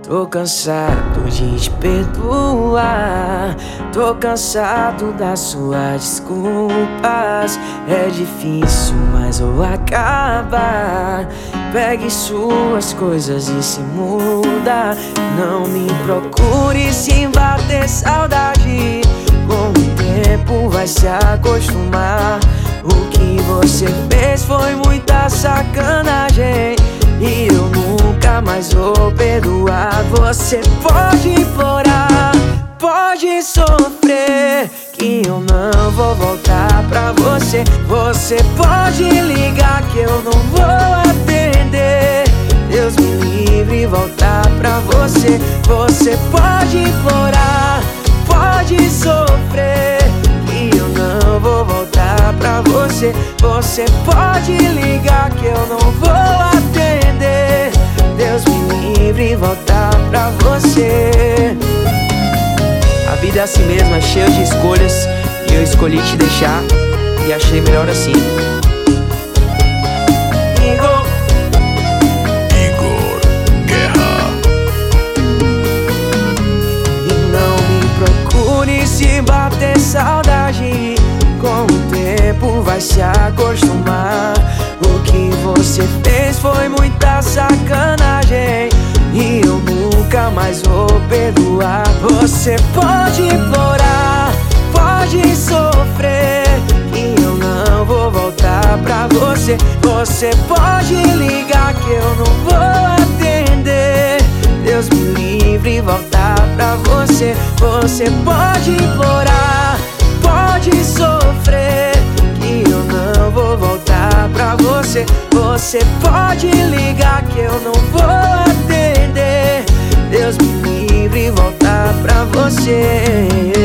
Tô cansado de te perdoar. Tô cansado das suas desculpas. É difícil, mas vou acabar. Pegue suas coisas e se muda. Não me procure se bater saudade. Com o tempo vai se acostumar. O que você fez foi muita sacanagem e eu nunca mais vou perdoar. Você pode implorar, pode sofrer, que eu não vou voltar pra você. Você pode ligar que eu não vou atender. Deus me livre e voltar pra você. Você pode implorar, pode sofrer, que eu não vou voltar pra você. Você pode ligar que eu não vou atender. Deus me livre e voltar pra você. A vida é assim mesmo, é cheia de escolhas, e eu escolhi te deixar e achei melhor assim. Igor Guerra. E não me procure se bater saudade. Com o tempo vai se acostumar. O que você fez foi muita sacanagem e eu nunca mais vou perdoar. Você pode implorar, pode sofrer, que eu não vou voltar pra você. Você pode ligar que eu não vou atender. Deus me livre e voltar pra você. Você pode implorar, pode sofrer, que eu não vou voltar pra você. Você pode ligar que eu não vou atender. Deus me livre e voltar pra você.